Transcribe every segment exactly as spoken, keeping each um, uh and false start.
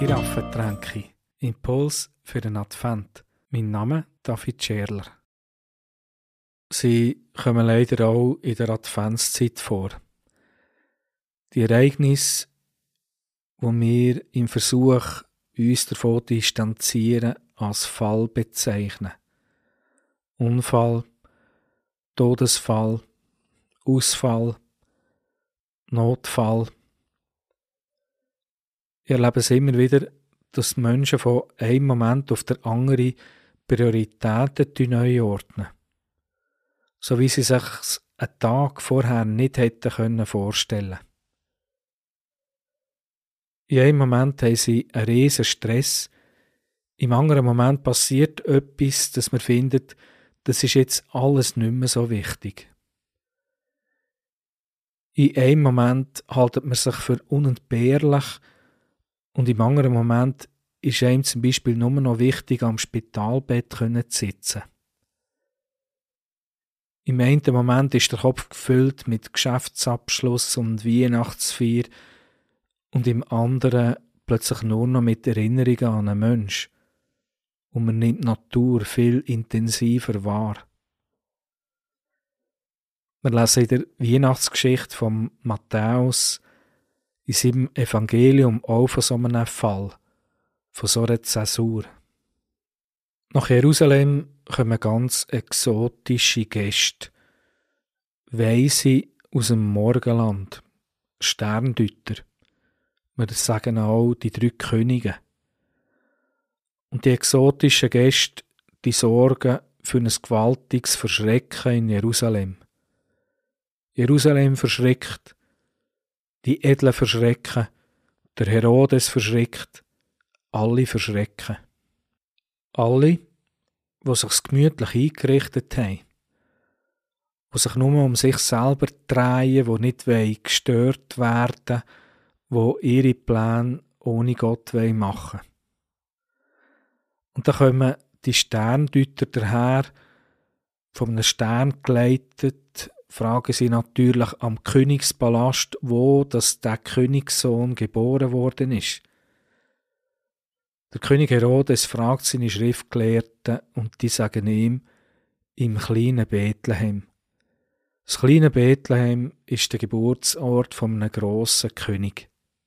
Giraffentränke. Impuls für den Advent. Mein Name David Scherler. Sie kommen leider auch in der Adventszeit vor. Die Ereignisse, wo wir im Versuch, uns davon zu distanzieren, als Fall bezeichnen. Unfall, Todesfall, Ausfall, Notfall. Ich erlebe es immer wieder, dass die Menschen von einem Moment auf den anderen Prioritäten neu ordnen. So wie sie sich einen Tag vorher nicht hätten vorstellen können. In einem Moment haben sie einen riesen Stress, im anderen Moment passiert etwas, dass man findet, das ist jetzt alles nicht mehr so wichtig. In einem Moment haltet man sich für unentbehrlich und im anderen Moment ist einem zum Beispiel nur noch wichtig, am Spitalbett zu sitzen. Im einen Moment ist der Kopf gefüllt mit Geschäftsabschluss und Weihnachtsfeier und im anderen plötzlich nur noch mit Erinnerungen an einen Menschen. Und man nimmt die Natur viel intensiver wahr. Wir lesen in der Weihnachtsgeschichte von Matthäus in seinem Evangelium auch von so einem Fall, von so einer Zäsur. Nach Jerusalem kommen ganz exotische Gäste, Weise aus dem Morgenland, Sterndeuter. Wir sagen auch die drei Könige. Und die exotischen Gäste, die sorgen für ein gewaltiges Verschrecken in Jerusalem. Jerusalem verschreckt, die Edlen verschrecken, der Herodes verschreckt, alle verschrecken. Alle, die sich gemütlich eingerichtet haben, die sich nur um sich selber drehen, die nicht gestört werden wollen, die ihre Pläne ohne Gott machen wollen. Und dann kommen die Sterndeuter daher, von einem Stern geleitet, fragen sie natürlich am Königspalast, wo dass der Königssohn geboren worden ist. Der König Herodes fragt seine Schriftgelehrten und die sagen ihm, im kleinen Bethlehem. Das kleine Bethlehem ist der Geburtsort von einem grossen König.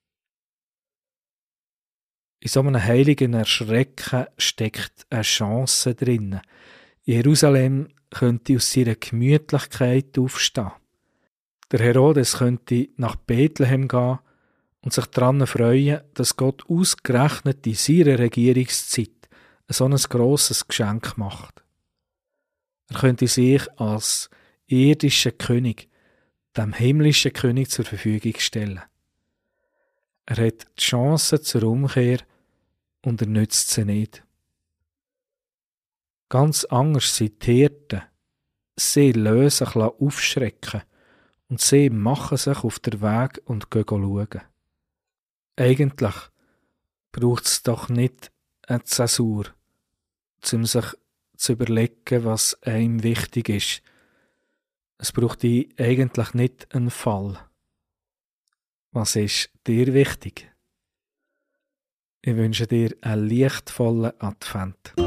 In so einem heiligen Erschrecken steckt eine Chance drin. Jerusalem könnte aus seiner Gemütlichkeit aufstehen. Der Herodes könnte nach Bethlehem gehen und sich daran freuen, dass Gott ausgerechnet in seiner Regierungszeit so ein grosses Geschenk macht. Er könnte sich als irdischer König dem himmlischen König zur Verfügung stellen. Er hat die Chance zur Umkehr und er nützt sie nicht. Ganz anders sind die Hirten. Sie lassen sich aufschrecken und sie machen sich auf den Weg und gehen schauen. Eigentlich braucht es doch nicht eine Zäsur, um sich zu überlegen, was einem wichtig ist. Es braucht eigentlich nicht einen Fall. Was ist dir wichtig? Ich wünsche dir einen lichtvollen Advent.